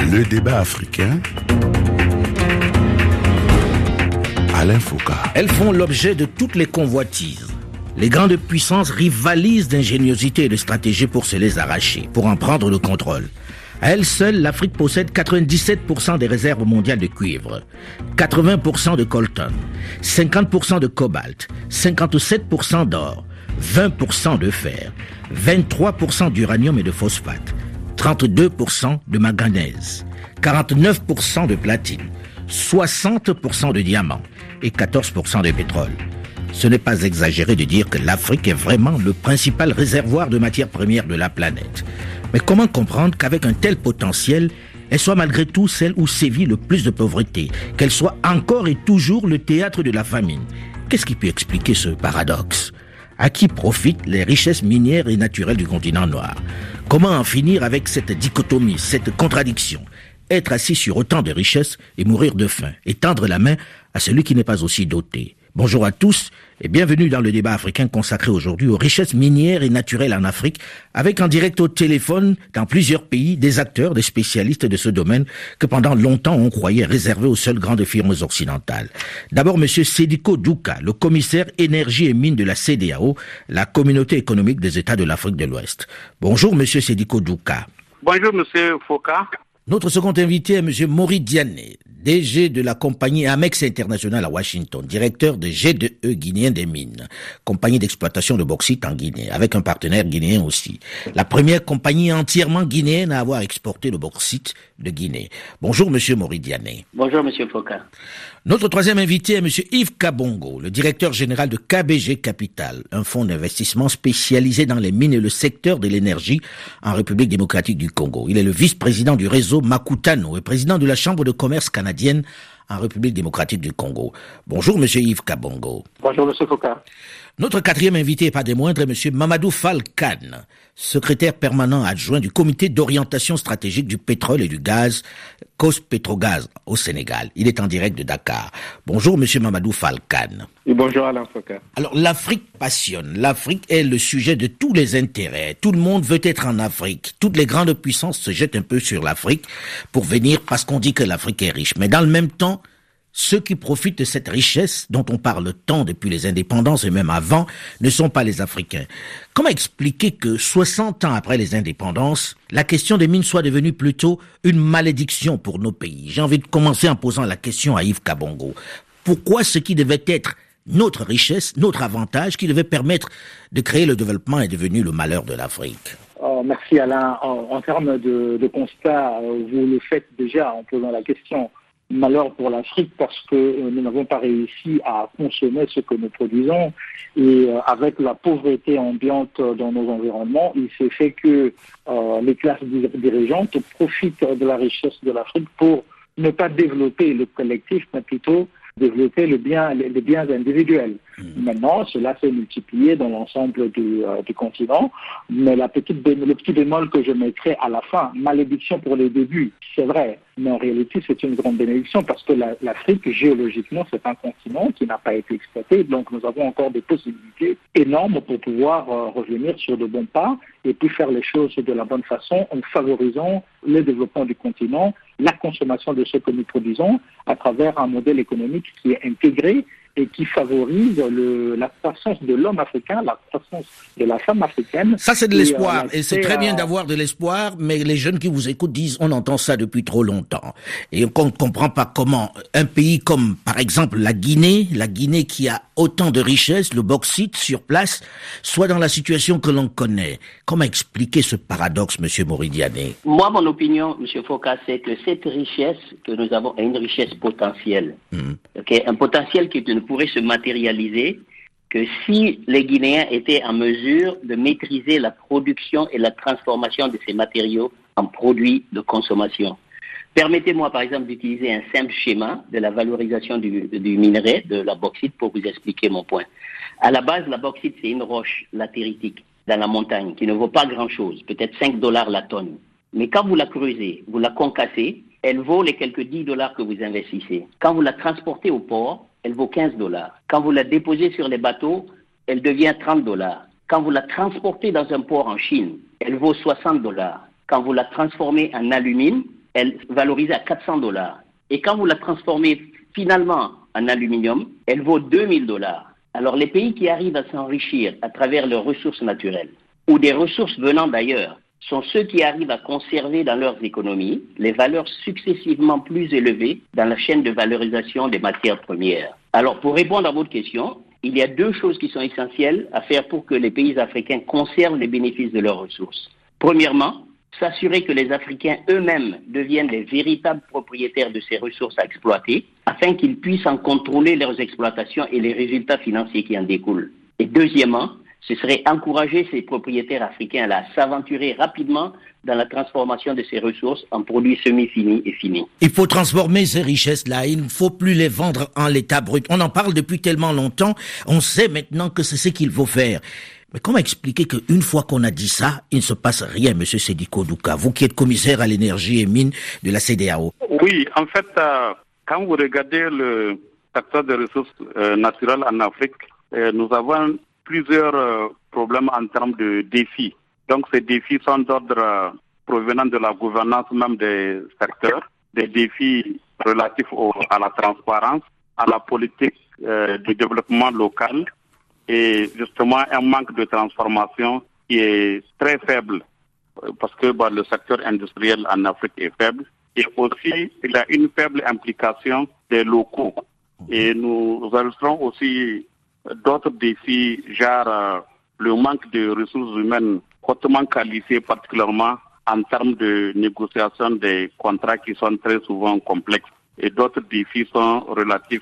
Le débat africain. Alain Foucault. Elles font l'objet de toutes les convoitises. Les grandes puissances rivalisent d'ingéniosité et de stratégie pour se les arracher, pour en prendre le contrôle. À elle seule, l'Afrique possède 97% des réserves mondiales de cuivre, 80% de coltan, 50% de cobalt, 57% d'or, 20% de fer, 23% d'uranium et de phosphate, 32% de manganèse, 49% de platine, 60% de diamants et 14% de pétrole. Ce n'est pas exagéré de dire que l'Afrique est vraiment le principal réservoir de matières premières de la planète. Mais comment comprendre qu'avec un tel potentiel, elle soit malgré tout celle où sévit le plus de pauvreté, qu'elle soit encore et toujours le théâtre de la famine? Qu'est-ce qui peut expliquer ce paradoxe? À qui profitent les richesses minières et naturelles du continent noir? Comment en finir avec cette dichotomie, cette contradiction? Être assis sur autant de richesses et mourir de faim, et tendre la main à celui qui n'est pas aussi doté. Bonjour à tous et bienvenue dans le débat africain consacré aujourd'hui aux richesses minières et naturelles en Afrique, avec en direct au téléphone dans plusieurs pays des acteurs, des spécialistes de ce domaine que pendant longtemps on croyait réservé aux seules grandes firmes occidentales. D'abord monsieur Sediko Douka, le commissaire énergie et mines de la CEDEAO, la communauté économique des États de l'Afrique de l'Ouest. Bonjour monsieur Sediko Douka. Bonjour monsieur Foucault. Notre second invité est M. Mori Diané, DG de la compagnie Amex International à Washington, directeur de G2E guinéen des mines, compagnie d'exploitation de bauxite en Guinée, avec un partenaire guinéen aussi. La première compagnie entièrement guinéenne à avoir exporté le bauxite de Guinée. Bonjour M. Mori Diané. Bonjour M. Foucault. Notre troisième invité est M. Yves Kabongo, le directeur général de KBG Capital, un fonds d'investissement spécialisé dans les mines et le secteur de l'énergie en République démocratique du Congo. Il est le vice-président du réseau Makutano et président de la Chambre de commerce canadienne en République démocratique du Congo. Bonjour M. Yves Kabongo. Bonjour M. Foucault. Notre quatrième invité, et pas des moindres, est M. Mamadou Fall Kane, secrétaire permanent adjoint du comité d'orientation stratégique du pétrole et du gaz, COS-Petrogaz, au Sénégal. Il est en direct de Dakar. Bonjour M. Mamadou Fall Kane. Et bonjour Alain Foucault. Alors l'Afrique passionne, l'Afrique est le sujet de tous les intérêts. Tout le monde veut être en Afrique. Toutes les grandes puissances se jettent un peu sur l'Afrique pour venir parce qu'on dit que l'Afrique est riche. Mais dans le même temps, ceux qui profitent de cette richesse dont on parle tant depuis les indépendances et même avant ne sont pas les Africains. Comment expliquer que 60 ans après les indépendances, la question des mines soit devenue plutôt une malédiction pour nos pays? J'ai envie de commencer en posant la question à Yves Kabongo. Pourquoi ce qui devait être notre richesse, notre avantage, qui devait permettre de créer le développement est devenu le malheur de l'Afrique? Merci Alain. En termes de constat, vous le faites déjà en posant la question. Malheur pour l'Afrique parce que nous n'avons pas réussi à consommer ce que nous produisons et avec la pauvreté ambiante dans nos environnements, il s'est fait que les classes dirigeantes profitent de la richesse de l'Afrique pour ne pas développer le collectif, mais plutôt développer les biens individuels. Maintenant, cela s'est multiplié dans l'ensemble du continent, mais le petit bémol que je mettrai à la fin, malédiction pour les débuts, c'est vrai, mais en réalité c'est une grande bénédiction parce que l'Afrique, géologiquement, c'est un continent qui n'a pas été exploité, donc nous avons encore des possibilités énormes pour pouvoir revenir sur de bons pas et puis faire les choses de la bonne façon en favorisant le développement du continent, la consommation de ce que nous produisons à travers un modèle économique qui est intégré et qui favorise la croissance de l'homme africain, la croissance de la femme africaine. Ça, c'est de l'espoir. Et c'est très bien d'avoir de l'espoir, mais les jeunes qui vous écoutent disent on entend ça depuis trop longtemps. Et on ne comprend pas comment un pays comme, par exemple, la Guinée qui a autant de richesses, le bauxite sur place, soit dans la situation que l'on connaît. Comment expliquer ce paradoxe, M. Mori Diané? Moi, mon opinion, M. Foucault, c'est que cette richesse que nous avons est une richesse potentielle. Okay? Un potentiel qui ne pourrait se matérialiser que si les Guinéens étaient en mesure de maîtriser la production et la transformation de ces matériaux en produits de consommation. Permettez-moi par exemple d'utiliser un simple schéma de la valorisation du minerai, de la bauxite, pour vous expliquer mon point. À la base, la bauxite, c'est une roche latéritique dans la montagne qui ne vaut pas grand-chose, peut-être $5 la tonne. Mais quand vous la creusez, vous la concassez, elle vaut les quelques $10 que vous investissez. Quand vous la transportez au port, elle vaut $15. Quand vous la déposez sur les bateaux, elle devient $30. Quand vous la transportez dans un port en Chine, elle vaut $60. Quand vous la transformez en alumine, elle valorisée à $400. Et quand vous la transformez finalement en aluminium, elle vaut $2000. Alors les pays qui arrivent à s'enrichir à travers leurs ressources naturelles ou des ressources venant d'ailleurs sont ceux qui arrivent à conserver dans leurs économies les valeurs successivement plus élevées dans la chaîne de valorisation des matières premières. Alors pour répondre à votre question, il y a 2 choses qui sont essentielles à faire pour que les pays africains conservent les bénéfices de leurs ressources. Premièrement, s'assurer que les Africains eux-mêmes deviennent les véritables propriétaires de ces ressources à exploiter, afin qu'ils puissent en contrôler leurs exploitations et les résultats financiers qui en découlent. Et deuxièmement, ce serait encourager ces propriétaires africains à s'aventurer rapidement dans la transformation de ces ressources en produits semi-finis et finis. Il faut transformer ces richesses-là, il ne faut plus les vendre en l'état brut. On en parle depuis tellement longtemps, on sait maintenant que c'est ce qu'il faut faire. Mais comment expliquer qu'une fois qu'on a dit ça, il ne se passe rien, M. Sédiko Douka, vous qui êtes commissaire à l'énergie et mines de la CEDEAO? Oui, en fait, quand vous regardez le secteur des ressources naturelles en Afrique, nous avons plusieurs problèmes en termes de défis. Donc ces défis sont d'ordre provenant de la gouvernance même des secteurs, des défis relatifs à la transparence, à la politique de développement local, et justement un manque de transformation qui est très faible parce que le secteur industriel en Afrique est faible, et aussi il y a une faible implication des locaux. Et nous illustrons aussi d'autres défis, genre le manque de ressources humaines hautement qualifiées, particulièrement en termes de négociation des contrats qui sont très souvent complexes. Et d'autres défis sont relatifs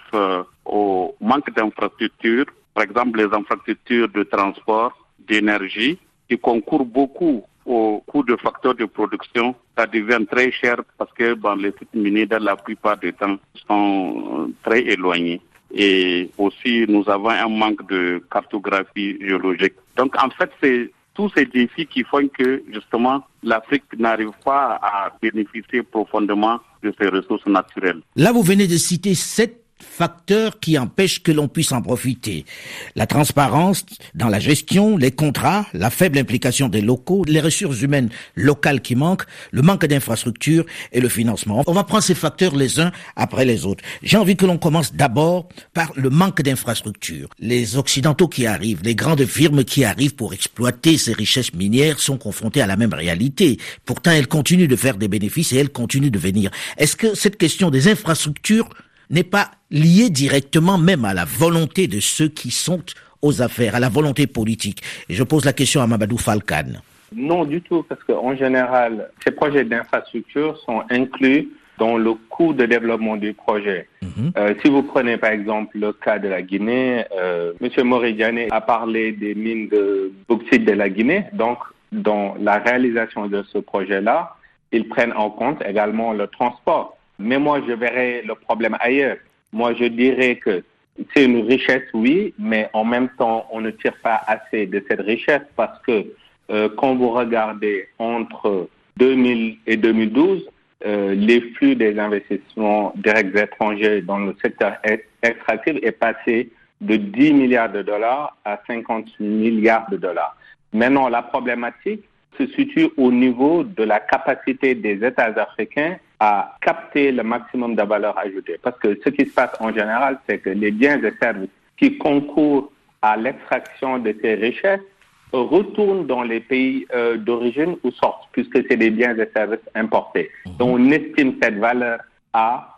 au manque d'infrastructures, par exemple les infrastructures de transport, d'énergie, qui concourent beaucoup au coût de facteurs de production. Ça devient très cher parce que les sites miniers, dans la plupart du temps, sont très éloignés. Et aussi, nous avons un manque de cartographie géologique. Donc, en fait, c'est tous ces défis qui font que, justement, l'Afrique n'arrive pas à bénéficier profondément de ses ressources naturelles. Là, vous venez de citer 7 facteurs qui empêchent que l'on puisse en profiter. La transparence dans la gestion, les contrats, la faible implication des locaux, les ressources humaines locales qui manquent, le manque d'infrastructures et le financement. On va prendre ces facteurs les uns après les autres. J'ai envie que l'on commence d'abord par le manque d'infrastructures. Les Occidentaux qui arrivent, les grandes firmes qui arrivent pour exploiter ces richesses minières sont confrontées à la même réalité. Pourtant, elles continuent de faire des bénéfices et elles continuent de venir. Est-ce que cette question des infrastructures n'est pas lié directement même à la volonté de ceux qui sont aux affaires, à la volonté politique? Et je pose la question à Mamadou Falcane. Non, du tout, parce qu'en général, ces projets d'infrastructure sont inclus dans le coût de développement du projet. Si vous prenez par exemple le cas de la Guinée, M. Moridiane a parlé des mines de bauxite de la Guinée. Donc, dans la réalisation de ce projet-là, ils prennent en compte également le transport. Mais moi, je verrais le problème ailleurs. Moi, je dirais que c'est une richesse, oui, mais en même temps, on ne tire pas assez de cette richesse parce que quand vous regardez entre 2000 et 2012, les flux des investissements directs étrangers dans le secteur extractif est passé de 10 milliards de dollars à 50 milliards de dollars. Maintenant, la problématique se situe au niveau de la capacité des États africains à capter le maximum de valeur ajoutée. Parce que ce qui se passe en général, c'est que les biens et services qui concourent à l'extraction de ces richesses retournent dans les pays d'origine ou sortent, puisque c'est des biens et services importés. Donc on estime cette valeur à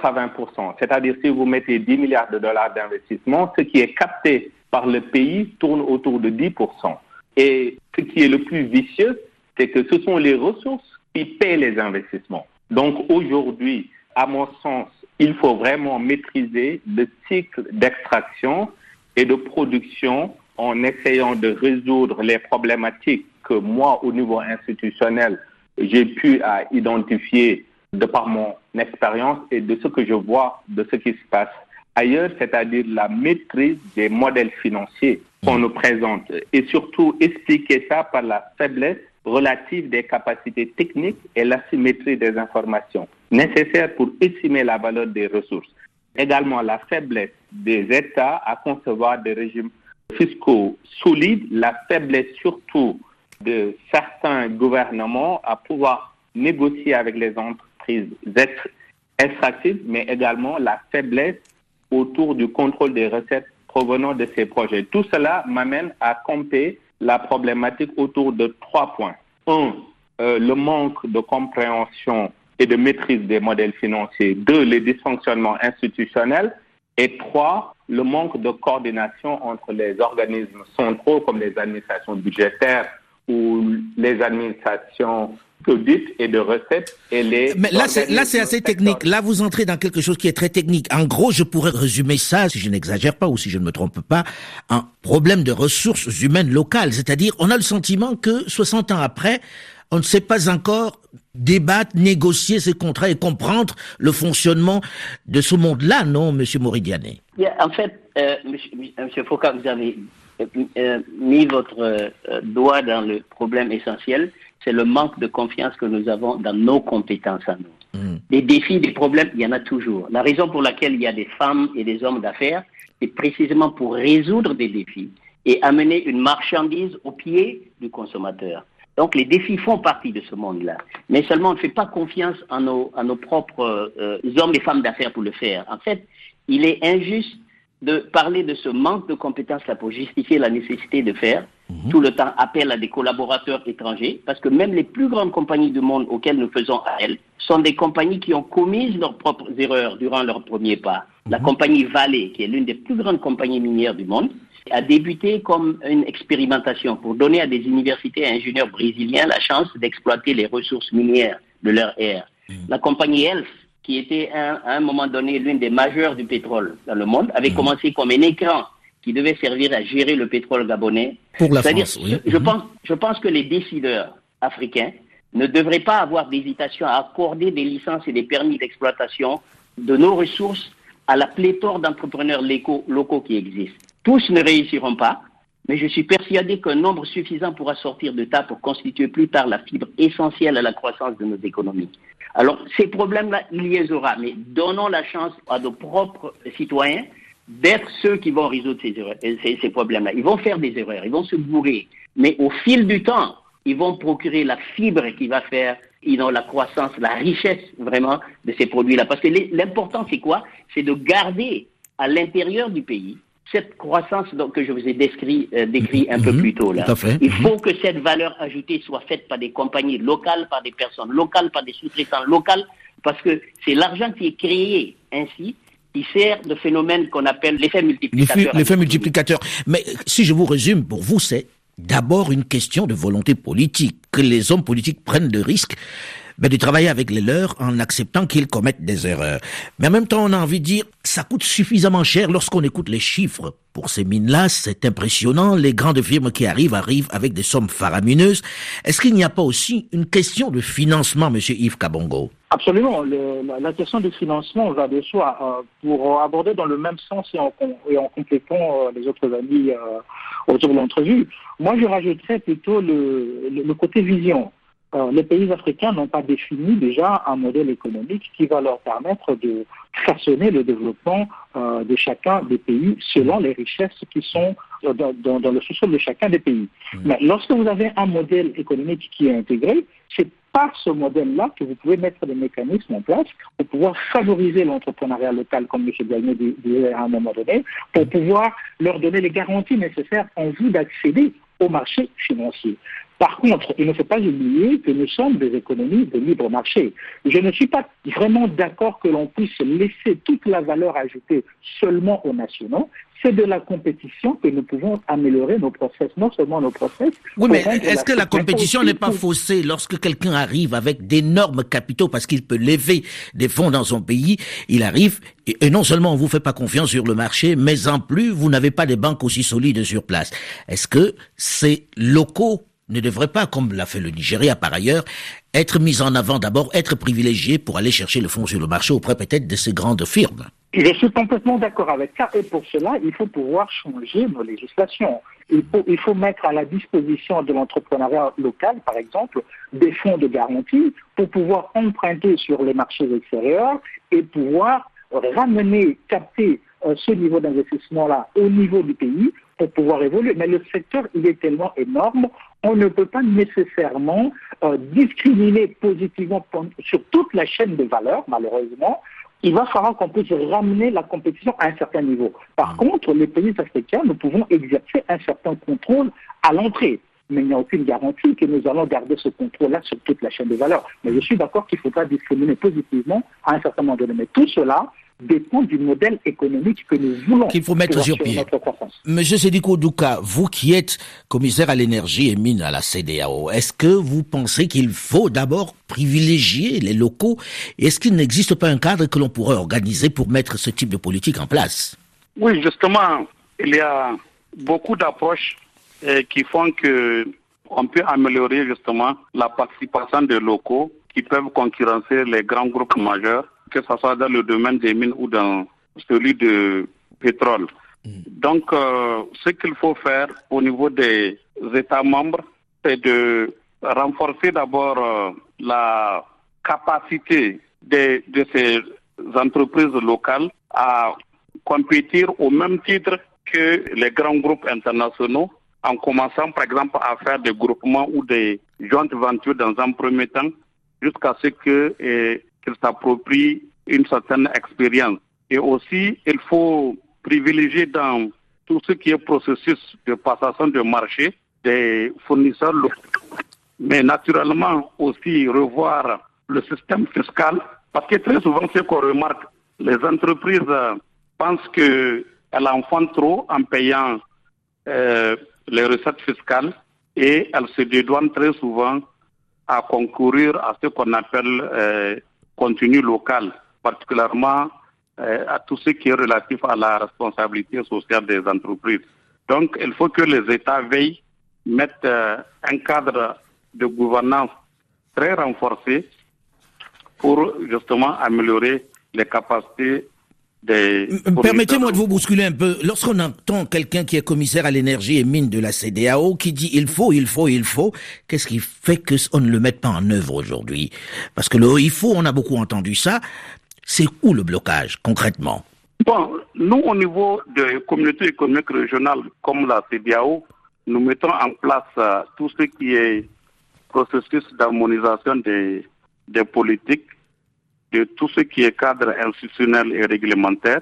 80%. C'est-à-dire si vous mettez 10 milliards de dollars d'investissement, ce qui est capté par le pays tourne autour de 10%. Et ce qui est le plus vicieux, c'est que ce sont les ressources qui paient les investissements. Donc aujourd'hui, à mon sens, il faut vraiment maîtriser le cycle d'extraction et de production en essayant de résoudre les problématiques que moi, au niveau institutionnel, j'ai pu identifier de par mon expérience et de ce que je vois de ce qui se passe ailleurs, c'est-à-dire la maîtrise des modèles financiers qu'on nous présente et surtout expliquer ça par la faiblesse relative des capacités techniques et l'asymétrie des informations nécessaires pour estimer la valeur des ressources. Également la faiblesse des États à concevoir des régimes fiscaux solides, la faiblesse surtout de certains gouvernements à pouvoir négocier avec les entreprises entreprises extractives, mais également la faiblesse autour du contrôle des recettes provenant de ces projets. Tout cela m'amène à camper la problématique autour de 3 points. 1, le manque de compréhension et de maîtrise des modèles financiers. 2, les dysfonctionnements institutionnels. Et 3, le manque de coordination entre les organismes centraux comme les administrations budgétaires ou les administrations d'audit et de recettes et les... Mais là, c'est assez technique. Là, vous entrez dans quelque chose qui est très technique. En gros, je pourrais résumer ça, si je n'exagère pas ou si je ne me trompe pas, un problème de ressources humaines locales. C'est-à-dire, on a le sentiment que 60 ans après, on ne sait pas encore débattre, négocier ces contrats et comprendre le fonctionnement de ce monde-là, non, Monsieur Moridiane? En fait, Monsieur Foucault, vous avez mis votre doigt dans le problème essentiel. C'est le manque de confiance que nous avons dans nos compétences à nous. Des défis, des problèmes, il y en a toujours. La raison pour laquelle il y a des femmes et des hommes d'affaires, c'est précisément pour résoudre des défis et amener une marchandise au pied du consommateur. Donc les défis font partie de ce monde-là. Mais seulement on ne fait pas confiance à nos propres hommes et femmes d'affaires pour le faire. En fait, il est injuste de parler de ce manque de compétences-là pour justifier la nécessité de faire tout le temps appel à des collaborateurs étrangers, parce que même les plus grandes compagnies du monde auxquelles nous faisons appel sont des compagnies qui ont commis leurs propres erreurs durant leur premier pas. La compagnie Vale, qui est l'une des plus grandes compagnies minières du monde, a débuté comme une expérimentation pour donner à des universités et ingénieurs brésiliens la chance d'exploiter les ressources minières de leur ère. La compagnie Elf, qui était à un moment donné l'une des majeures du pétrole dans le monde, avait commencé comme un écran qui devait servir à gérer le pétrole gabonais. Pour la France, oui. Je pense que les décideurs africains ne devraient pas avoir d'hésitation à accorder des licences et des permis d'exploitation de nos ressources à la pléthore d'entrepreneurs locaux qui existent. Tous ne réussiront pas, mais je suis persuadé qu'un nombre suffisant pourra sortir de tas pour constituer plus tard la fibre essentielle à la croissance de nos économies. Alors, ces problèmes-là, il y les aura, mais donnons la chance à nos propres citoyens d'être ceux qui vont résoudre ces problèmes-là. Ils vont faire des erreurs, ils vont se bourrer, mais au fil du temps, ils vont procurer la fibre qui va faire la croissance, la richesse vraiment de ces produits-là. Parce que l'important, c'est quoi? C'est de garder à l'intérieur du pays cette croissance que je vous ai décrit un peu plus tôt. Là. Il faut que cette valeur ajoutée soit faite par des compagnies locales, par des personnes locales, par des sous-traitants locaux, parce que c'est l'argent qui est créé ainsi qui sert de phénomène qu'on appelle l'effet multiplicateur. L'effet multiplicateur. Mais si je vous résume, pour vous, c'est d'abord une question de volonté politique, que les hommes politiques prennent le risque de travailler avec les leurs en acceptant qu'ils commettent des erreurs. Mais en même temps, on a envie de dire, ça coûte suffisamment cher lorsqu'on écoute les chiffres. Pour ces mines-là, c'est impressionnant. Les grandes firmes qui arrivent avec des sommes faramineuses. Est-ce qu'il n'y a pas aussi une question de financement, Monsieur Yves Kabongo? Absolument. La question du financement va de soi. Pour aborder dans le même sens et en complétant les autres amis autour de l'entrevue, moi je rajouterais plutôt le côté vision. Les pays africains n'ont pas défini déjà un modèle économique qui va leur permettre de façonner le développement de chacun des pays selon les richesses qui sont dans le sous-sol de chacun des pays. Mais lorsque vous avez un modèle économique qui est intégré, c'est par ce modèle-là que vous pouvez mettre des mécanismes en place pour pouvoir favoriser l'entrepreneuriat local, comme M. Gagné disait à un moment donné, pour pouvoir leur donner les garanties nécessaires en vue d'accéder au marché financier. Par contre, il ne faut pas oublier que nous sommes des économies de libre marché. Je ne suis pas vraiment d'accord que l'on puisse laisser toute la valeur ajoutée seulement aux nationaux. C'est de la compétition que nous pouvons améliorer nos process, non seulement nos process. Oui, mais est-ce que la compétition n'est pas faussée lorsque quelqu'un arrive avec d'énormes capitaux parce qu'il peut lever des fonds dans son pays, il arrive et non seulement on vous fait pas confiance sur le marché, mais en plus vous n'avez pas des banques aussi solides sur place. Est-ce que ces locaux ne devraient pas, comme l'a fait le Nigeria par ailleurs, être mis en avant d'abord, être privilégiés pour aller chercher le fonds sur le marché auprès peut-être de ces grandes firmes? Je suis complètement d'accord avec ça et pour cela, il faut pouvoir changer nos législations. Il faut mettre à la disposition de l'entrepreneuriat local, par exemple, des fonds de garantie pour pouvoir emprunter sur les marchés extérieurs et pouvoir capter ce niveau d'investissement-là au niveau du pays pour pouvoir évoluer. Mais le secteur, il est tellement énorme, on ne peut pas nécessairement discriminer positivement sur toute la chaîne de valeur, malheureusement. Il va falloir qu'on puisse ramener la compétition à un certain niveau. Par contre, les pays africains, nous pouvons exercer un certain contrôle à l'entrée. Mais il n'y a aucune garantie que nous allons garder ce contrôle-là sur toute la chaîne de valeur. Mais je suis d'accord qu'il ne faut pas discriminer positivement à un certain moment donné. Mais tout cela dépend du modèle économique que nous voulons. Qu'il faut mettre sur pied. Monsieur Sédiko Douka, vous qui êtes commissaire à l'énergie et mines à la CEDEAO, est-ce que vous pensez qu'il faut d'abord privilégier les locaux? Est-ce qu'il n'existe pas un cadre que l'on pourrait organiser pour mettre ce type de politique en place? Oui, justement, il y a beaucoup d'approches qui font que on peut améliorer justement la participation des locaux qui peuvent concurrencer les grands groupes majeurs, que ce soit dans le domaine des mines ou dans celui de pétrole. Donc, ce qu'il faut faire au niveau des États membres, c'est de renforcer d'abord la capacité de ces entreprises locales à compétir au même titre que les grands groupes internationaux, en commençant par exemple à faire des groupements ou des joint ventures dans un premier temps, jusqu'à ce qu'ils s'approprient une certaine expérience. Et aussi, il faut privilégier dans tout ce qui est processus de passation de marché des fournisseurs locaux. Mais naturellement aussi revoir le système fiscal, parce que très souvent, ce qu'on remarque, les entreprises pensent qu'elles en font trop en payant les recettes fiscales et elles se dédouanent très souvent à concourir à ce qu'on appelle contenu local, particulièrement à tout ce qui est relatif à la responsabilité sociale des entreprises. Donc, il faut que les États veillent, mettent un cadre de gouvernance très renforcé pour justement améliorer les capacités des... Permettez-moi de vous bousculer un peu. Lorsqu'on entend quelqu'un qui est commissaire à l'énergie et mines de la CEDEAO qui dit il faut, qu'est-ce qui fait qu'on ne le mette pas en œuvre aujourd'hui? Parce que le il faut, on a beaucoup entendu ça. C'est où le blocage, concrètement? Bon, nous, au niveau des communautés économiques régionales comme la CEDEAO, nous mettons en place tout ce qui est processus d'harmonisation des politiques, de tout ce qui est cadre institutionnel et réglementaire.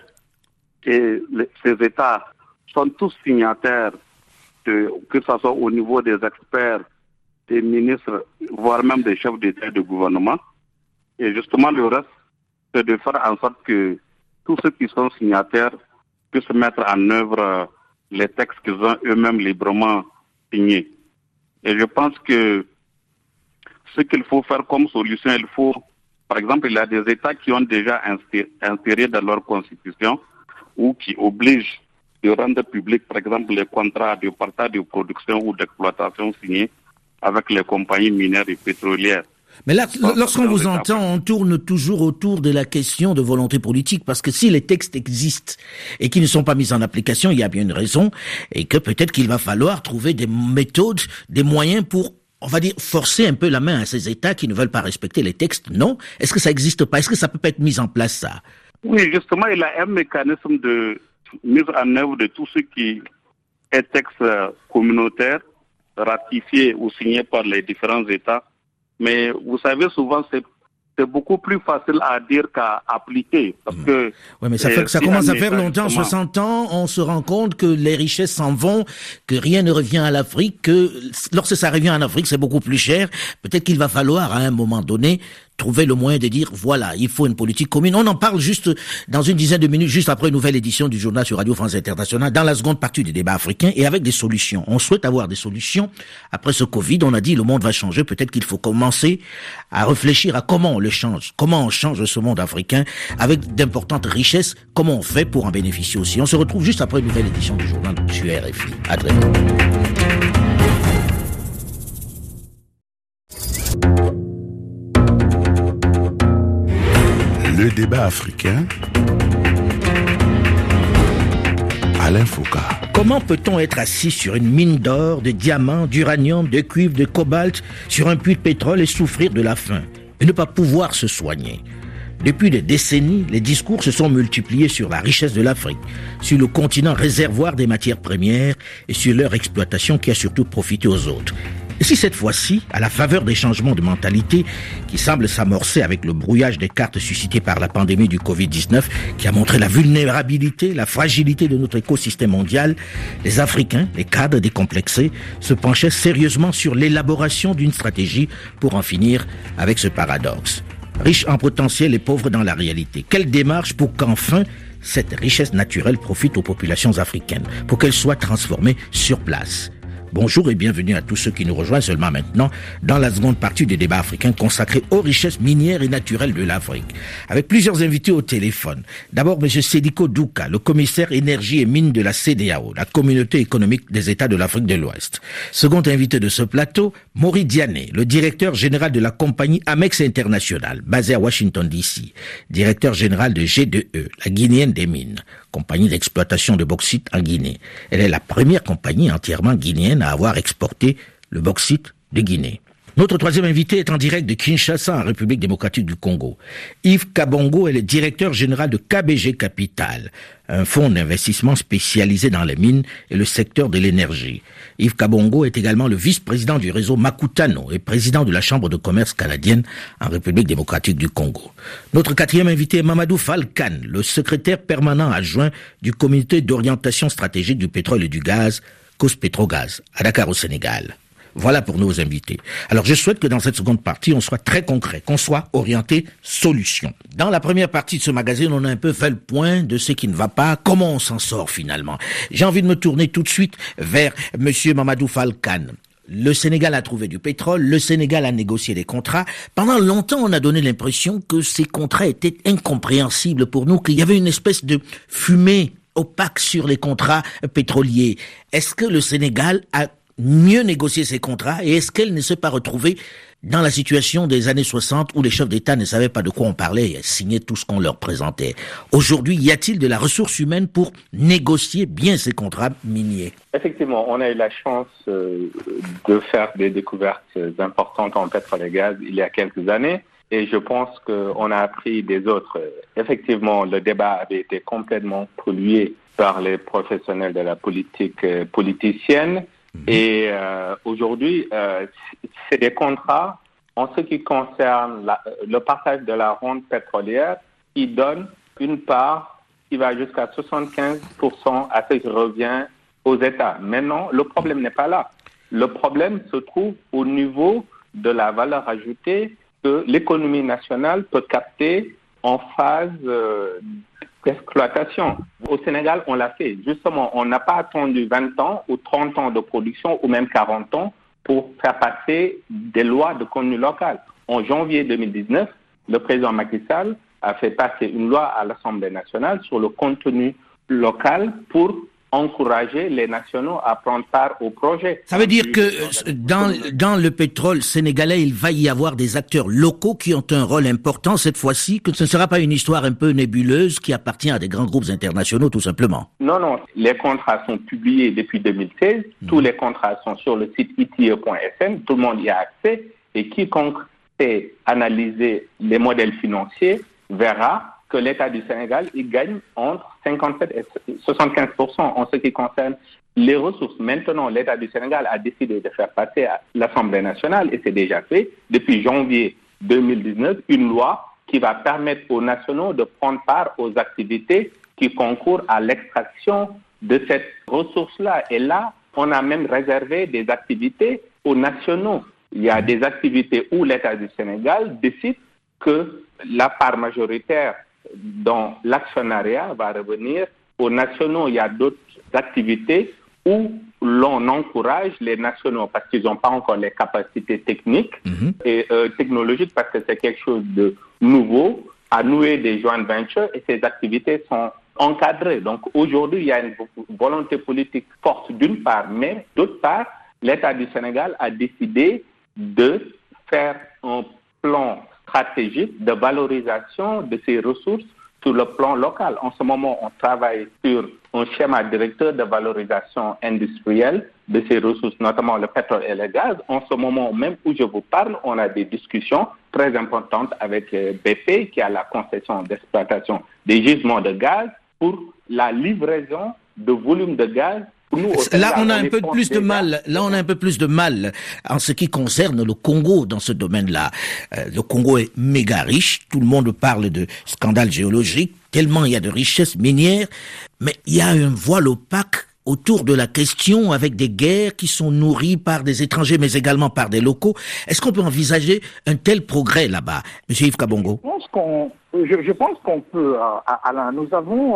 Et ces États sont tous signataires, que ce soit au niveau des experts, des ministres, voire même des chefs d'État et de gouvernement. Et justement, le reste, c'est de faire en sorte que tous ceux qui sont signataires puissent mettre en œuvre les textes qu'ils ont eux-mêmes librement signés. Et je pense que ce qu'il faut faire comme solution, il faut, par exemple, il y a des États qui ont déjà inséré dans leur constitution ou qui obligent de rendre public, par exemple, les contrats de partage de production ou d'exploitation signés avec les compagnies minières et pétrolières. Mais là, lorsqu'on vous entend, on tourne toujours autour de la question de volonté politique, parce que si les textes existent et qu'ils ne sont pas mis en application, il y a bien une raison, et que peut-être qu'il va falloir trouver des méthodes, des moyens pour, on va dire, forcer un peu la main à ces États qui ne veulent pas respecter les textes. Non? Est-ce que ça n'existe pas? Est-ce que ça peut pas être mis en place, ça? Oui, justement, il y a un mécanisme de mise en œuvre de tout ce qui est texte communautaire, ratifié ou signé par les différents États. Mais vous savez, souvent, c'est beaucoup plus facile à dire qu'à appliquer. Parce que, oui, mais ça commence à faire longtemps, 60 ans, on se rend compte que les richesses s'en vont, que rien ne revient à l'Afrique, que lorsque ça revient en Afrique, c'est beaucoup plus cher. Peut-être qu'il va falloir, à un moment donné, trouver le moyen de dire, voilà, il faut une politique commune. On en parle juste dans une dizaine de minutes, juste après une nouvelle édition du journal sur Radio France Internationale, dans la seconde partie du débat africain, et avec des solutions. On souhaite avoir des solutions. Après ce Covid, on a dit, le monde va changer. Peut-être qu'il faut commencer à réfléchir à comment on le change. Comment on change ce monde africain avec d'importantes richesses. Comment on fait pour en bénéficier aussi. On se retrouve juste après une nouvelle édition du journal sur RFI. À très bientôt. Le débat africain, Alain Foucault. Comment peut-on être assis sur une mine d'or, de diamants, d'uranium, de cuivre, de cobalt, sur un puits de pétrole et souffrir de la faim et ne pas pouvoir se soigner? Depuis des décennies, les discours se sont multipliés sur la richesse de l'Afrique, sur le continent réservoir des matières premières et sur leur exploitation qui a surtout profité aux autres. Aussi cette fois-ci, à la faveur des changements de mentalité qui semblent s'amorcer avec le brouillage des cartes suscité par la pandémie du Covid-19 qui a montré la vulnérabilité, la fragilité de notre écosystème mondial, les Africains, les cadres décomplexés, se penchaient sérieusement sur l'élaboration d'une stratégie pour en finir avec ce paradoxe. Riches en potentiel et pauvres dans la réalité. Quelle démarche pour qu'enfin cette richesse naturelle profite aux populations africaines, pour qu'elles soient transformées sur place? Bonjour et bienvenue à tous ceux qui nous rejoignent seulement maintenant dans la seconde partie du débat africain consacré aux richesses minières et naturelles de l'Afrique. Avec plusieurs invités au téléphone. D'abord, M. Sediko Douka, le commissaire énergie et mines de la CEDEAO, la communauté économique des États de l'Afrique de l'Ouest. Second invité de ce plateau, Maury Diané, le directeur général de la compagnie Amex International, basée à Washington DC. Directeur général de G2E, la Guinéenne des mines, compagnie d'exploitation de bauxite en Guinée. Elle est la première compagnie entièrement guinéenne à avoir exporté le bauxite de Guinée. Notre troisième invité est en direct de Kinshasa, en République démocratique du Congo. Yves Kabongo est le directeur général de KBG Capital, un fonds d'investissement spécialisé dans les mines et le secteur de l'énergie. Yves Kabongo est également le vice-président du réseau Makutano et président de la Chambre de commerce canadienne en République démocratique du Congo. Notre quatrième invité est Mamadou Fall Kane, le secrétaire permanent adjoint du comité d'orientation stratégique du pétrole et du gaz, COS-Pétrogaz, à Dakar au Sénégal. Voilà pour nos invités. Alors je souhaite que dans cette seconde partie, on soit très concret, qu'on soit orienté solution. Dans la première partie de ce magazine, on a un peu fait le point de ce qui ne va pas, comment on s'en sort finalement. J'ai envie de me tourner tout de suite vers Monsieur Mamadou Fall Kane. Le Sénégal a trouvé du pétrole, le Sénégal a négocié des contrats. Pendant longtemps, on a donné l'impression que ces contrats étaient incompréhensibles pour nous, qu'il y avait une espèce de fumée opaque sur les contrats pétroliers. Est-ce que le Sénégal a mieux négocier ces contrats et est-ce qu'elle ne s'est pas retrouvée dans la situation des années 60 où les chefs d'État ne savaient pas de quoi on parlait et signaient tout ce qu'on leur présentait? Aujourd'hui, y a-t-il de la ressource humaine pour négocier bien ces contrats miniers? Effectivement, on a eu la chance de faire des découvertes importantes en pétrole et gaz il y a quelques années et je pense qu'on a appris des autres. Effectivement, le débat avait été complètement pollué par les professionnels de la politique politicienne. Et aujourd'hui, c'est des contrats en ce qui concerne le partage de la rente pétrolière qui donne une part qui va jusqu'à 75% à ce qui revient aux États. Maintenant, le problème n'est pas là. Le problème se trouve au niveau de la valeur ajoutée que l'économie nationale peut capter en phase d'exploitation. Au Sénégal, on l'a fait. Justement, on n'a pas attendu 20 ans ou 30 ans de production ou même 40 ans pour faire passer des lois de contenu local. En janvier 2019, le président Macky Sall a fait passer une loi à l'Assemblée nationale sur le contenu local pour encourager les nationaux à prendre part au projet. Ça veut dire que dans le pétrole sénégalais, il va y avoir des acteurs locaux qui ont un rôle important cette fois-ci, que ce ne sera pas une histoire un peu nébuleuse qui appartient à des grands groupes internationaux tout simplement. Non, les contrats sont publiés depuis 2016, tous les contrats sont sur le site itie.sn, tout le monde y a accès et quiconque sait analyser les modèles financiers verra que l'État du Sénégal, il gagne entre 57 et 75% en ce qui concerne les ressources. Maintenant, l'État du Sénégal a décidé de faire passer à l'Assemblée nationale, et c'est déjà fait, depuis janvier 2019, une loi qui va permettre aux nationaux de prendre part aux activités qui concourent à l'extraction de cette ressource-là. Et là, on a même réservé des activités aux nationaux. Il y a des activités où l'État du Sénégal décide que la part majoritaire dans l'actionnariat va revenir aux nationaux. Il y a d'autres activités où l'on encourage les nationaux parce qu'ils n'ont pas encore les capacités techniques et technologiques parce que c'est quelque chose de nouveau à nouer des joint ventures et ces activités sont encadrées. Donc aujourd'hui, il y a une volonté politique forte d'une part, mais d'autre part, l'État du Sénégal a décidé de faire un plan stratégique de valorisation de ces ressources sur le plan local. En ce moment, on travaille sur un schéma directeur de valorisation industrielle de ces ressources, notamment le pétrole et le gaz. En ce moment même où je vous parle, on a des discussions très importantes avec BP, qui a la concession d'exploitation des gisements de gaz, pour la livraison de volumes de gaz Là, on a un peu plus de mal. Là, on a un peu plus de mal en ce qui concerne le Congo dans ce domaine-là. Le Congo est méga riche. Tout le monde parle de scandale géologique, tellement il y a de richesses minières. Mais il y a un voile opaque autour de la question avec des guerres qui sont nourries par des étrangers, mais également par des locaux. Est-ce qu'on peut envisager un tel progrès là-bas, M. Yves Kabongo? Je pense qu'on peut, Alain. Nous avons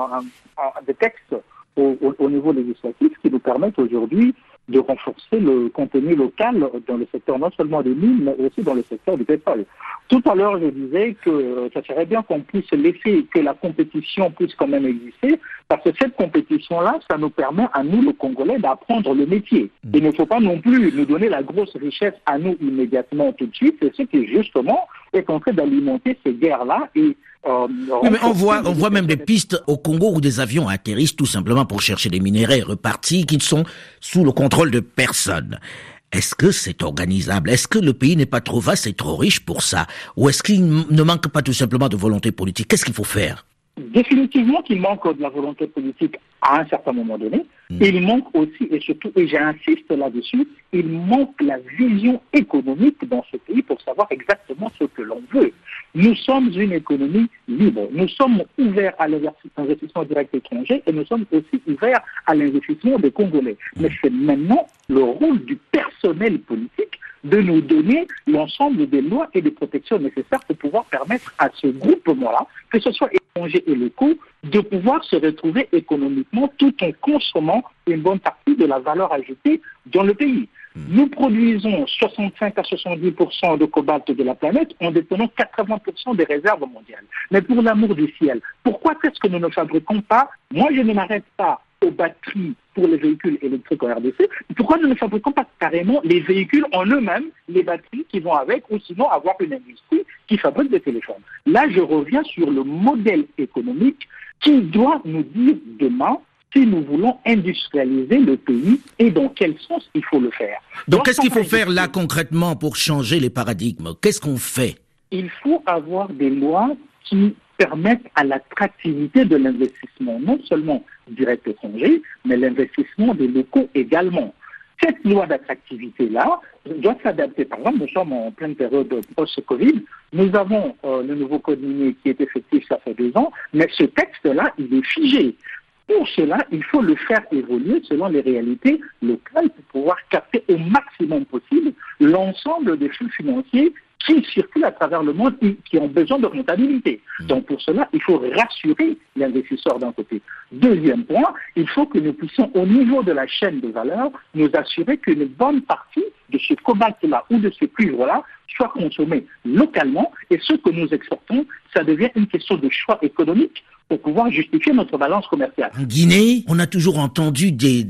des textes au niveau législatif qui nous permettent aujourd'hui de renforcer le contenu local dans le secteur non seulement des mines, mais aussi dans le secteur du pétrole. Tout à l'heure, je disais que ça serait bien qu'on puisse laisser que la compétition puisse quand même exister, parce que cette compétition-là, ça nous permet à nous, le Congolais, d'apprendre le métier. Il ne faut pas non plus nous donner la grosse richesse à nous immédiatement tout de suite, c'est ce qui, justement, est en train d'alimenter ces guerres-là et oui, mais on voit même des pistes au Congo où des avions atterrissent tout simplement pour chercher des minerais repartis qui sont sous le contrôle de personne. Est-ce que c'est organisable? Est-ce que le pays n'est pas trop vaste et trop riche pour ça? Ou est-ce qu'il ne manque pas tout simplement de volonté politique? Qu'est-ce qu'il faut faire? Définitivement qu'il manque de la volonté politique à un certain moment donné. Et il manque aussi, et surtout, et j'insiste là-dessus, il manque la vision économique dans ce pays pour savoir exactement ce que l'on veut. Nous sommes une économie libre. Nous sommes ouverts à l'investissement direct étranger et nous sommes aussi ouverts à l'investissement des Congolais. Mais c'est maintenant le rôle du personnel politique de nous donner l'ensemble des lois et des protections nécessaires pour pouvoir permettre à ce groupement-là, que ce soit étrangers et locaux, de pouvoir se retrouver économiquement tout en consommant une bonne partie de la valeur ajoutée dans le pays. Nous produisons 65 à 70% de cobalt de la planète en détenant 80% des réserves mondiales. Mais pour l'amour du ciel, pourquoi est-ce que nous ne fabriquons pas, moi je ne m'arrête pas aux batteries pour les véhicules électriques en RDC, pourquoi nous ne fabriquons pas carrément les véhicules en eux-mêmes, les batteries qui vont avec, ou sinon avoir une industrie qui fabrique des téléphones. Là, je reviens sur le modèle économique qui doit nous dire demain si nous voulons industrialiser le pays et dans quel sens il faut le faire. Donc qu'est-ce qu'il faut faire là concrètement pour changer les paradigmes? Qu'est-ce qu'on fait? Il faut avoir des lois qui permettent à l'attractivité de l'investissement, non seulement direct étranger, mais l'investissement des locaux également. Cette loi d'attractivité-là doit s'adapter. Par exemple, nous sommes en pleine période post-Covid. Nous avons le nouveau code minier qui est effectif, ça fait 2 ans, mais ce texte-là, il est figé. Pour cela, il faut le faire évoluer selon les réalités locales pour pouvoir capter au maximum possible l'ensemble des flux financiers qui circulent à travers le monde et qui ont besoin de rentabilité. Donc pour cela, il faut rassurer l'investisseur d'un côté. Deuxième point, il faut que nous puissions, au niveau de la chaîne de valeur, nous assurer qu'une bonne partie de ce cobalt-là ou de ce cuivre-là soit consommé localement, et ce que nous exportons, ça devient une question de choix économique pour pouvoir justifier notre balance commerciale. En Guinée, on a toujours entendu des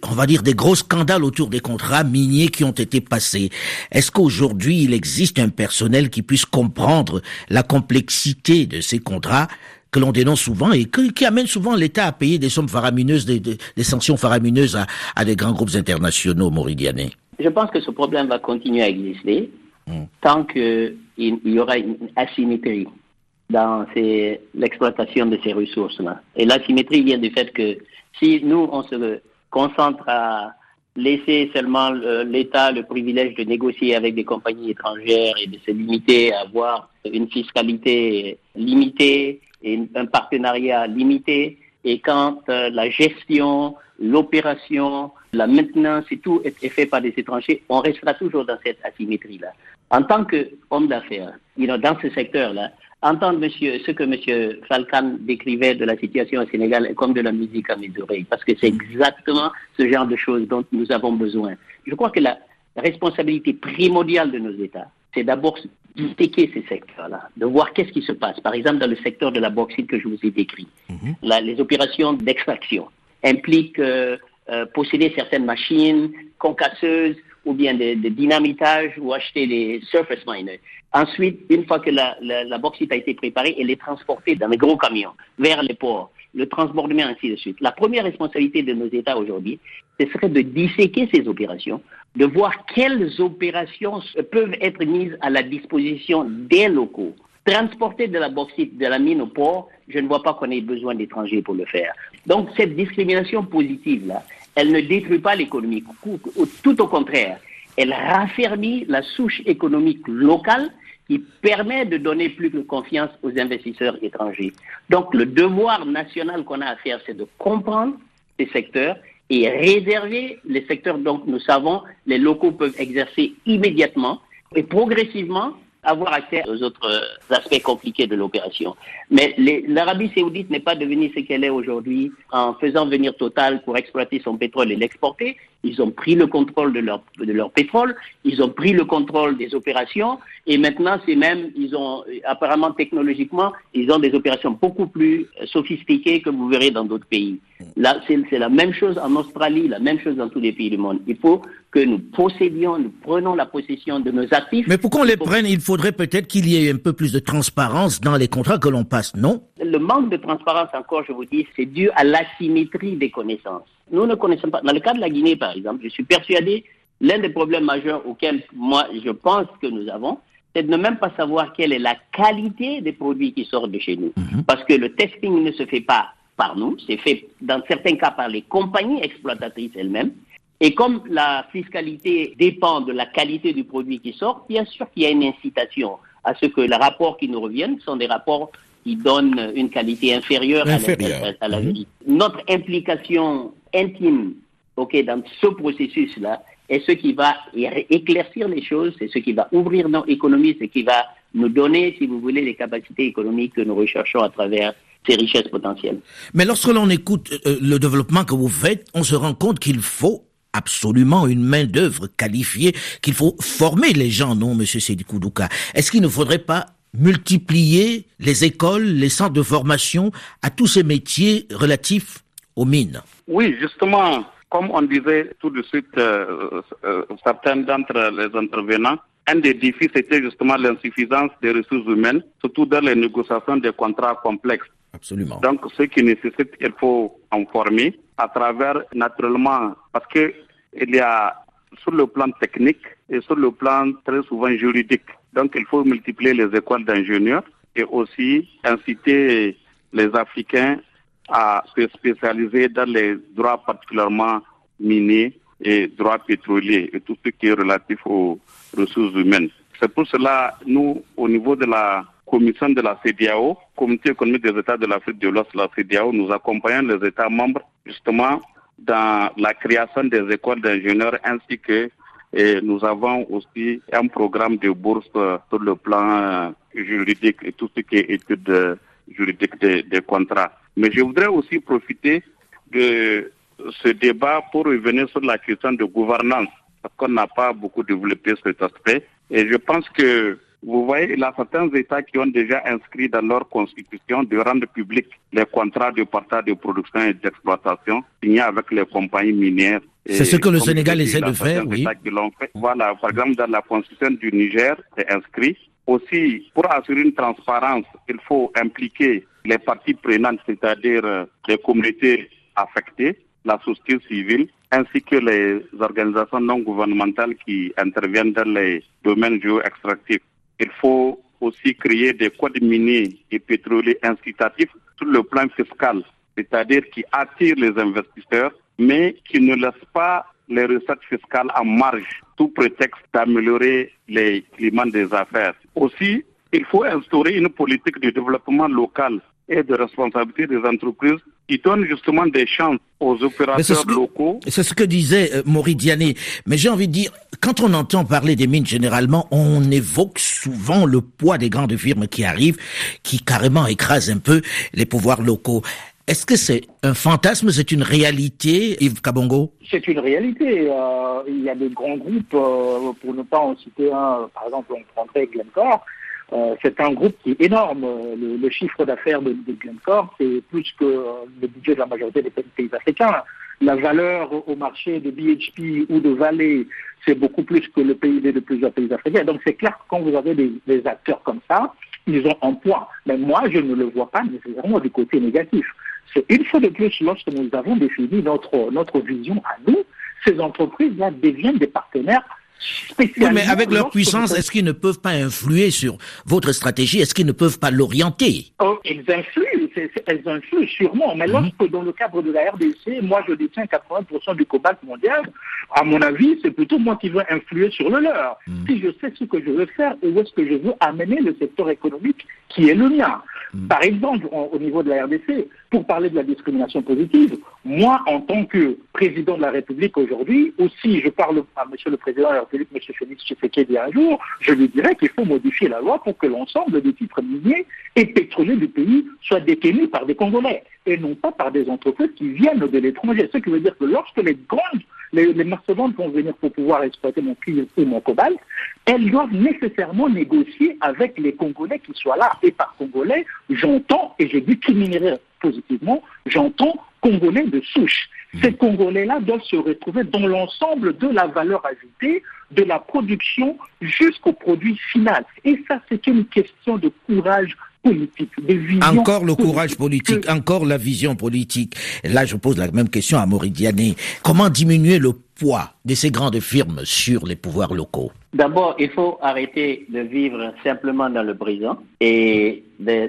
gros scandales autour des contrats miniers qui ont été passés. Est-ce qu'aujourd'hui, il existe un personnel qui puisse comprendre la complexité de ces contrats que l'on dénonce souvent et qui amène souvent l'État à payer des sommes faramineuses, des sanctions faramineuses à des grands groupes internationaux mauridianais? Je pense que ce problème va continuer à exister tant qu'il y aura une asymétrie dans l'exploitation de ces ressources-là. Et l'asymétrie vient du fait que si nous, on se concentre à laisser seulement l'État le privilège de négocier avec des compagnies étrangères et de se limiter à avoir une fiscalité limitée et un partenariat limité, et quand la gestion, l'opération, la maintenance et tout est fait par des étrangers, on restera toujours dans cette asymétrie-là. En tant qu'homme d'affaires, dans ce secteur-là, entendre ce que M. Falcane décrivait de la situation au Sénégal est comme de la musique à mes oreilles, parce que c'est exactement ce genre de choses dont nous avons besoin. Je crois que la responsabilité primordiale de nos États, c'est d'abord de disséquer ces secteurs-là, de voir qu'est-ce qui se passe. Par exemple, dans le secteur de la bauxite que je vous ai décrit, les opérations d'extraction impliquent posséder certaines machines concasseuses ou bien des dynamitages ou acheter des surface miners. Ensuite, une fois que la bauxite a été préparée, elle est transportée dans les gros camions vers les ports, le transbordement, ainsi de suite. La première responsabilité de nos États aujourd'hui, ce serait de disséquer ces opérations, de voir quelles opérations peuvent être mises à la disposition des locaux. Transporter de la bauxite de la mine au port, je ne vois pas qu'on ait besoin d'étrangers pour le faire. Donc cette discrimination positive-là, elle ne détruit pas l'économie. Tout au contraire, elle raffermit la souche économique locale qui permet de donner plus de confiance aux investisseurs étrangers. Donc, le devoir national qu'on a à faire, c'est de comprendre ces secteurs et réserver les secteurs dont nous savons les locaux peuvent exercer immédiatement et progressivement avoir accès aux autres aspects compliqués de l'opération. Mais l'Arabie Saoudite n'est pas devenue ce qu'elle est aujourd'hui en faisant venir Total pour exploiter son pétrole et l'exporter. Ils ont pris le contrôle de leur pétrole, ils ont pris le contrôle des opérations et maintenant ils ont apparemment technologiquement, ils ont des opérations beaucoup plus sophistiquées que vous verrez dans d'autres pays. Là, c'est la même chose en Australie, la même chose dans tous les pays du monde. Il faut que nous prenons la possession de nos actifs. Mais pour qu'on les prenne, il faudrait peut-être qu'il y ait un peu plus de transparence dans les contrats que l'on passe, non? Le manque de transparence, encore, je vous dis, c'est dû à l'asymétrie des connaissances. Nous ne connaissons pas. Dans le cas de la Guinée, par exemple, je suis persuadé, l'un des problèmes majeurs auxquels moi je pense que nous avons, c'est de ne même pas savoir quelle est la qualité des produits qui sortent de chez nous. Parce que le testing ne se fait pas par nous, c'est fait dans certains cas par les compagnies exploitatrices elles-mêmes. Et comme la fiscalité dépend de la qualité du produit qui sort, bien sûr qu'il y a une incitation à ce que les rapports qui nous reviennent sont des rapports qui donnent une qualité inférieure. À la vérité. Notre implication intime, dans ce processus-là, est ce qui va éclaircir les choses, c'est ce qui va ouvrir nos économies, c'est ce qui va nous donner, si vous voulez, les capacités économiques que nous recherchons à travers ces richesses potentielles. Mais lorsque l'on écoute le développement que vous faites, on se rend compte qu'il faut absolument une main-d'œuvre qualifiée, qu'il faut former les gens, non, monsieur Sédhikou Douka? Est-ce qu'il ne faudrait pas multiplier les écoles, les centres de formation à tous ces métiers relatifs aux mines? Oui, justement, comme on disait tout de suite, certains d'entre les intervenants, un des défis, c'était justement l'insuffisance des ressources humaines, surtout dans les négociations des contrats complexes. Absolument. Donc, ce qui nécessite, il faut en former à travers, naturellement, parce que il y a sur le plan technique et sur le plan très souvent juridique. Donc, il faut multiplier les écoles d'ingénieurs et aussi inciter les Africains à se spécialiser dans les droits particulièrement miniers et droits pétroliers et tout ce qui est relatif aux ressources humaines. C'est pour cela, nous, au niveau de la commission de la CEDEAO, Comité économique des États de l'Afrique de l'Ouest, la CEDEAO, nous accompagnons les États membres justement dans la création des écoles d'ingénieurs ainsi que nous avons aussi un programme de bourse sur le plan juridique et tout ce qui est études juridiques des contrats. Mais je voudrais aussi profiter de ce débat pour revenir sur la question de gouvernance, parce qu'on n'a pas beaucoup développé cet aspect. Et je pense que, vous voyez, il y a certains États qui ont déjà inscrit dans leur constitution de rendre public les contrats de partage de production et d'exploitation signés avec les compagnies minières. C'est ce que le Sénégal essaie de faire, oui. Qui l'ont fait. Voilà, par exemple, dans la constitution du Niger, c'est inscrit. Aussi, pour assurer une transparence, il faut impliquer les parties prenantes, c'est-à-dire les communautés affectées, la société civile, ainsi que les organisations non gouvernementales qui interviennent dans les domaines géo-extractifs. Il faut aussi créer des codes miniers et pétroliers incitatifs sur le plan fiscal, c'est-à-dire qui attirent les investisseurs, mais qui ne laissent pas les recettes fiscales en marge, sous prétexte d'améliorer les climats des affaires. Aussi, il faut instaurer une politique de développement local et de responsabilité des entreprises qui donne justement des chances aux opérateurs locaux. C'est ce que disait Maury Diané. Mais j'ai envie de dire, quand on entend parler des mines, généralement, on évoque souvent le poids des grandes firmes qui arrivent, qui carrément écrasent un peu les pouvoirs locaux. Est-ce que c'est un fantasme, c'est une réalité, Yves Kabongo? C'est une réalité. Il y a des grands groupes, pour ne pas en citer un, par exemple, on prendrait Glencore. C'est un groupe qui est énorme. Le chiffre d'affaires de Glencore, c'est plus que le budget de la majorité des pays africains. La valeur au marché de BHP ou de Vale, c'est beaucoup plus que le PIB de plusieurs pays africains. Donc c'est clair que quand vous avez des acteurs comme ça, ils ont un poids. Mais moi, je ne le vois pas nécessairement du côté négatif. C'est une fois de plus, lorsque nous avons défini notre vision à nous, ces entreprises-là deviennent des partenaires Oui, mais avec leur puissance, est-ce qu'ils ne peuvent pas influer sur votre stratégie? Est-ce qu'ils ne peuvent pas l'orienter? Oh, elles influent sûrement. Mais lorsque, dans le cadre de la RDC, moi je détiens 80% du cobalt mondial, à mon avis, c'est plutôt moi qui veux influer sur le leur. Si je sais ce que je veux faire et où est-ce que je veux amener le secteur économique qui est le mien. Par exemple, au niveau de la RDC, pour parler de la discrimination positive, moi, en tant que président de la République aujourd'hui, aussi, je parle à monsieur le président de la République, monsieur Félix Tshisekedi un jour, je lui dirais qu'il faut modifier la loi pour que l'ensemble des titres miniers et pétroliers du pays soient détenus par des Congolais et non pas par des entreprises qui viennent de l'étranger. Ce qui veut dire que lorsque les mastodontes vont venir pour pouvoir exploiter mon cuivre ou mon cobalt, elles doivent nécessairement négocier avec les Congolais qui soient là. Et par Congolais, j'entends, et je discriminerai positivement, j'entends Congolais de souche. Ces Congolais-là doivent se retrouver dans l'ensemble de la valeur ajoutée, de la production jusqu'au produit final. Et ça, c'est une question de courage politique, de vision encore le courage politique, encore la vision politique. Et là, je pose la même question à Maurice Diané. Comment diminuer le poids de ces grandes firmes sur les pouvoirs locaux? D'abord, il faut arrêter de vivre simplement dans le présent. Et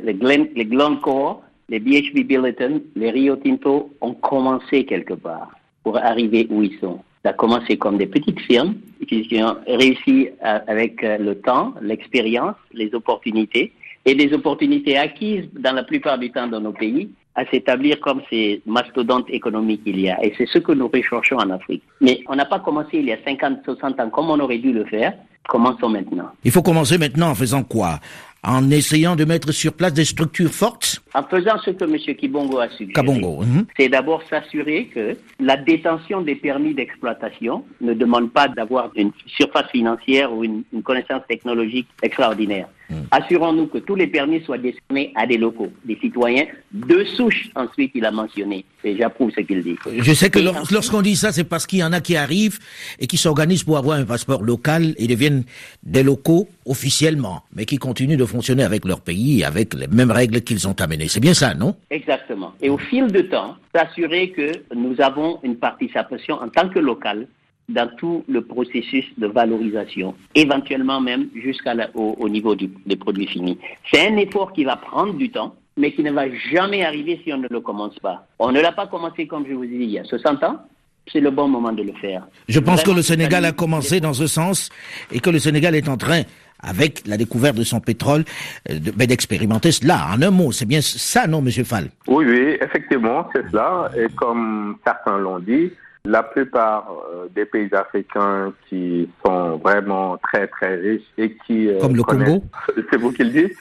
les Glencore, les BHP Billiton, les Rio Tinto ont commencé quelque part pour arriver où ils sont. Ça a commencé comme des petites firmes qui ont réussi avec le temps, l'expérience, les opportunités et des opportunités acquises dans la plupart du temps dans nos pays à s'établir comme ces mastodontes économiques qu'il y a. Et c'est ce que nous recherchons en Afrique. Mais on n'a pas commencé il y a 50, 60 ans comme on aurait dû le faire. Commençons maintenant. Il faut commencer maintenant en faisant quoi? En essayant de mettre sur place des structures fortes? En faisant ce que M. Kibongo a suggéré. C'est d'abord s'assurer que la détention des permis d'exploitation ne demande pas d'avoir une surface financière ou une connaissance technologique extraordinaire. Assurons-nous que tous les permis soient destinés à des locaux, des citoyens de souche, ensuite il a mentionné. Et j'approuve ce qu'il dit. Je sais que lorsqu'on dit ça, c'est parce qu'il y en a qui arrivent et qui s'organisent pour avoir un passeport local et deviennent des locaux officiellement, mais qui continuent de fonctionner avec leur pays, avec les mêmes règles qu'ils ont amenées. C'est bien ça, non? Exactement. Et au fil du temps, s'assurer que nous avons une participation en tant que local dans tout le processus de valorisation, éventuellement même jusqu'au niveau des produits finis. C'est un effort qui va prendre du temps, mais qui ne va jamais arriver si on ne le commence pas. On ne l'a pas commencé, comme je vous ai dit, il y a 60 ans. C'est le bon moment de le faire. Je pense que le Sénégal a commencé dans ce sens et que le Sénégal est en train, avec la découverte de son pétrole, d'expérimenter cela. En un mot, c'est bien ça, non, M. Fall? Oui, effectivement, c'est cela. Et comme certains l'ont dit, la plupart des pays africains qui sont vraiment très, très riches et qui... comme le Congo? C'est vous qui le dites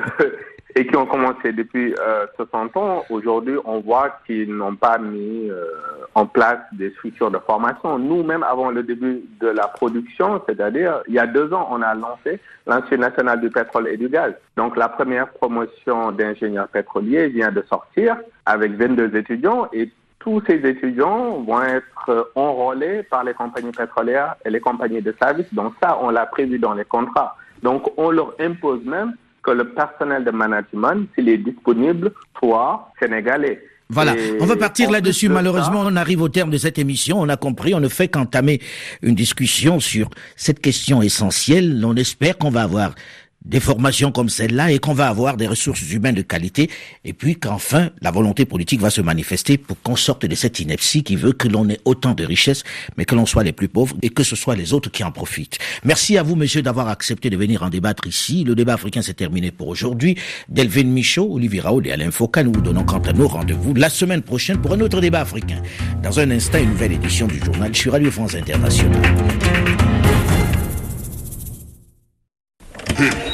et qui ont commencé depuis 60 ans, aujourd'hui, on voit qu'ils n'ont pas mis en place des structures de formation. Nous, même avant le début de la production, c'est-à-dire, il y a 2 ans, on a lancé l'Institut national du pétrole et du gaz. Donc, la première promotion d'ingénieurs pétroliers vient de sortir avec 22 étudiants et tous ces étudiants vont être enrôlés par les compagnies pétrolières et les compagnies de services. Donc ça, on l'a prévu dans les contrats. Donc on leur impose même que le personnel de management, s'il est disponible, soit sénégalais. Voilà, on va partir là-dessus. Malheureusement, on arrive au terme de cette émission. On a compris, on ne fait qu'entamer une discussion sur cette question essentielle. On espère qu'on va avoir des formations comme celle-là et qu'on va avoir des ressources humaines de qualité et puis qu'enfin la volonté politique va se manifester pour qu'on sorte de cette ineptie qui veut que l'on ait autant de richesses mais que l'on soit les plus pauvres et que ce soit les autres qui en profitent. Merci à vous, monsieur, d'avoir accepté de venir en débattre ici. Le débat africain s'est terminé pour aujourd'hui. Delvin Michaud, Olivier Raoul et Alain Foucault, nous vous donnons quant à nous rendez-vous la semaine prochaine pour un autre débat africain. Dans un instant, une nouvelle édition du journal sur Radio France Internationale.